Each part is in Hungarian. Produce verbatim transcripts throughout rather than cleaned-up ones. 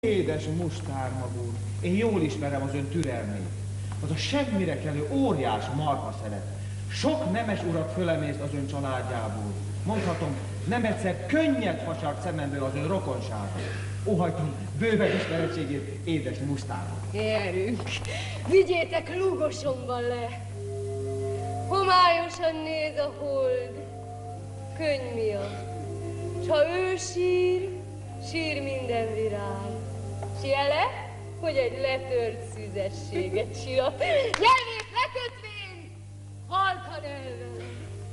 Édes mustármagúr, én jól ismerem az ön türelmét. Az a semmire kelő óriás marha szeret. Sok nemes urat fölemészt az ön családjából. Mondhatom, nem egyszer könnyed facsart szememből az ön rokonsága. Óhajtom bőven ismeretségét édes mustárnak. Gyerünk, vigyétek lúgosomban le. Homályosan néz a hold, könny miatt. S ha ő sír, sír minden virág. S jele, hogy egy letört szüzességet sirat. Nyelvét lekötvén, halkan elvel.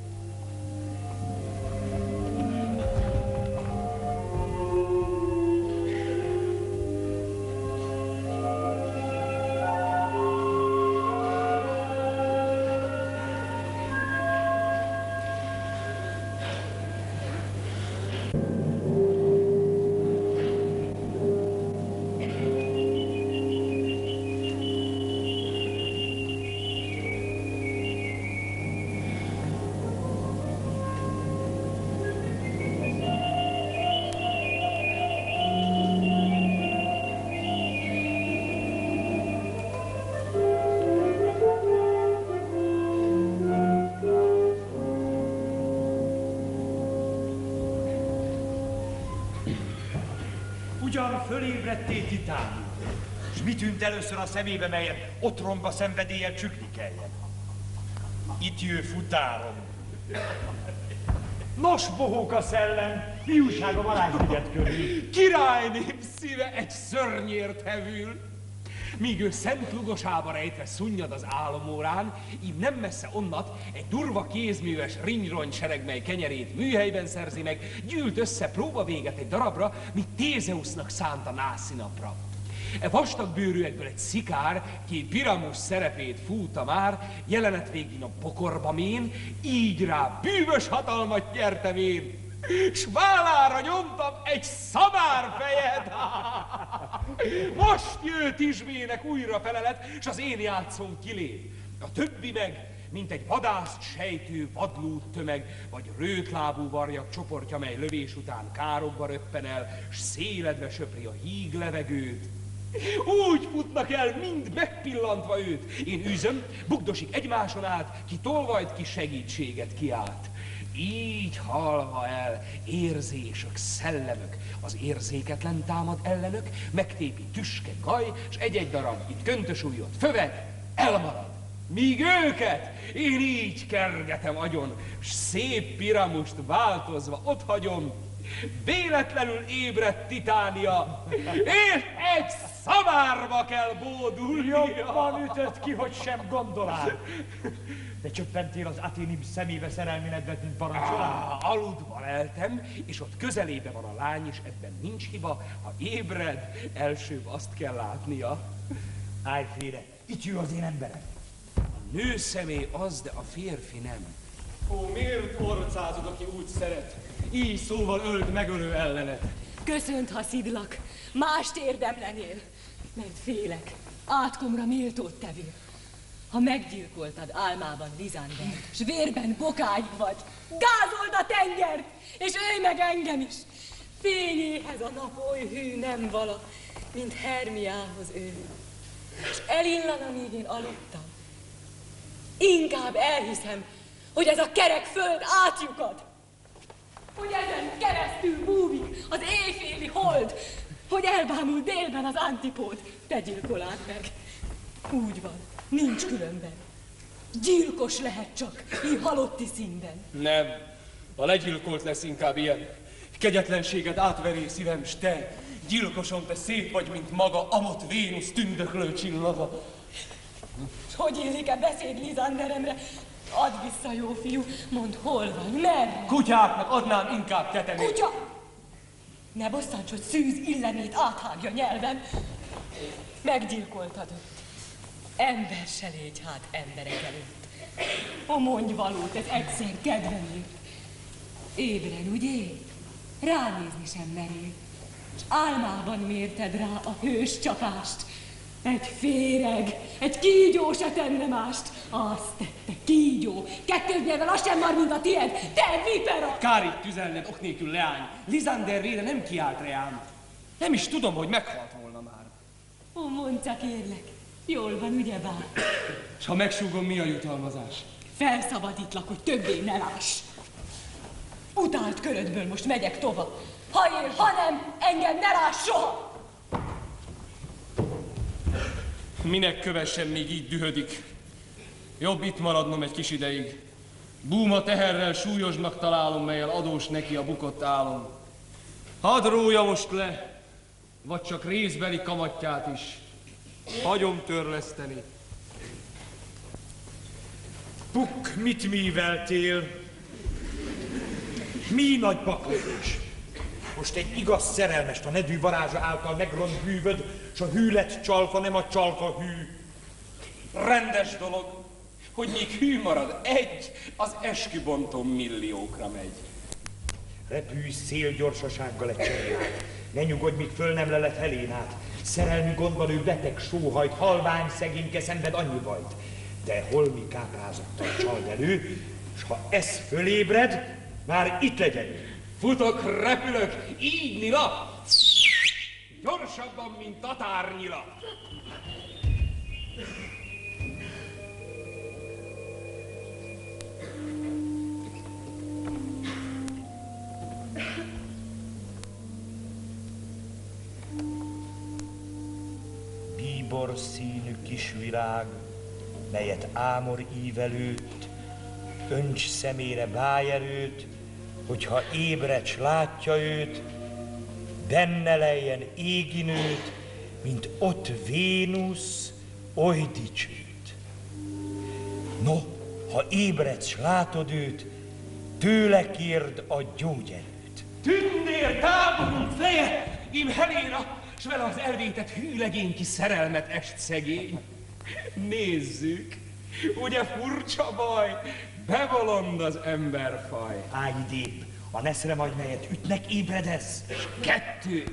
Ugyan fölébredté Titánia, s mi tűnt először a szemébe, melyet otromba szenvedéllyel csükni kelljen? Itt jő futárom. Nos, bohók a szellem, mi újság a varázsliget körül? Királyném szíve egy szörnyért hevül. Míg ő szent lugosába rejtve szunnyad az álomórán, így nem messze onnat egy durva kézműves ringyrongy sereg, mely kenyerét műhelyben szerzi meg, gyűlt össze próbavéget egy darabra, mint Tézeusznak szánt a nászi napra. E vastag bőrűekből egy szikár, ki Piramus szerepét fúta már, jelenet végén a pokorba mén, így rá bűvös hatalmat nyertem én, s vállára nyomtam egy szamárfejet. Most jött Izsmének újra felelet, s az én játszom kilép. A többi meg, mint egy vadászt sejtő vadlút tömeg, vagy rőtlábú varjak csoportja, mely lövés után károkba röppen el, s széledve söpri a híg levegőt. Úgy futnak el, mind megpillantva őt. Én űzöm, bugdosik egymáson át, ki tolvajt, ki segítséget kiált. Így halva el érzések, szellemök, az érzéketlen támad ellenök, megtépi tüske gaj, s egy-egy darab itt köntös ujjot föveg, elmarad. Míg őket én így kergetem agyon, s szép Piramust változva otthagyom, véletlenül ébredt Titánia, és egy szamárba kell bódulnia. Jobban ütött ki, hogy sem gondolál. De csöppentél az Athénim szemébe szerelmi nedved, mint parancsolál? Aludva leltem, és ott közelébe van a lány, és ebben nincs hiba. Ha ébred, elsőbb azt kell látnia. Állj félre, itt jön az én emberem. A nő személy az, de a férfi nem. Ó, miért orcázod, aki úgy szeret? Így szóval öld megölő ellenet. Köszönt, ha szidlak, mást érdemlenél, mert félek, átkomra méltót tevő. Ha meggyilkoltad álmában Lizandert, s vérben bokáig vagy, gázold a tengert, és ölj meg engem is. Fényéhez a nap oly hű nem vala, mint Hermiához ő. És elillan, amíg én aludtam. Inkább elhiszem, hogy ez a kerek föld átlyukad. Hogy ezen keresztül búvik az éjféli hold, hogy elbámul délben az Antipód, te gyilkolád meg. Úgy van, nincs különben. Gyilkos lehet csak, így halotti színben. Nem, a legyilkolt lesz inkább ilyen. Kegyetlenséged átveri szívem, s te, gyilkoson, te szép vagy, mint maga Amot Vénusz tündöklő csillaga. S hogy illik-e beszéd Lizanderemre? Add vissza, jó fiú, mondd, hol van, merre? Kutyáknak adnám inkább tetemét. Kutya! Ne bosszants, hogy szűz illemét áthágja nyelven. Meggyilkoltad őt. Ember se légy hát emberek előtt. O, mondj valót, ez egyszer kedvemért. Ébren, ugye? Ránézni sem merél. S álmában mérted rá a hős csapást. Egy féreg, egy kígyó se tenne mást. Azt tette, kígyó. Kettős nyelven az sem mar, mint a tied. Te vipera! Kár itt tüzelned ok nélkül, leány. Lizander vére nem kiált reám. Nem is tudom, hogy meghalt volna. Ó, mondd csak, kérlek. Jól van, ugyebár? S ha megsúgom, mi a jutalmazás? Felszabadítlak, hogy többé ne láss. Utált körödből most megyek tova. Ha ér, ha nem, engem ne láss soha! Minek kövessen, még így dühödik? Jobb itt maradnom egy kis ideig. Búma teherrel súlyosnak találom, melyel adós neki a bukott álom. Hadd rója most le, vagy csak részbeli kamatját is. Hagyom törleszteni. Puk, mit műveltél? Mi nagy baklós? Most egy igaz szerelmest a nedű varázsa által megront bűvöd, s a hű lett csalfa, nem a csalfa hű. Rendes dolog, hogy még hű marad egy, az eskübontón milliókra megy. Repülj szélgyorsasággal egy cserélát. Ne nyugodj, míg föl nem lelet Helénát. Szerelmi gondban ő beteg sóhajt, halvány szegényke szenved annyi bajt. De holmi káprázattal csald elő, s ha ez fölébred, már itt legyen. Futok, repülök, így nyila, gyorsabban, mint tatárnyila. Bíbor színű kis virág, melyet ámor ívelőt, önts szemére bájerőt, hogyha ébrecs látja őt, benne lejjen égi nőt, mint ott Vénusz, oly dicsőt. No, ha ébredsz, látod őt, tőle kérd a gyógyerőt. Tündér táborunk feje, im Heléna, s vele az elvétett hűlegény ki szerelmet est szegény. Nézzük, ugye furcsa baj, bebolond az emberfaj. Állj idébb, a neszre majd melyet ütnek ébredesz. Kettő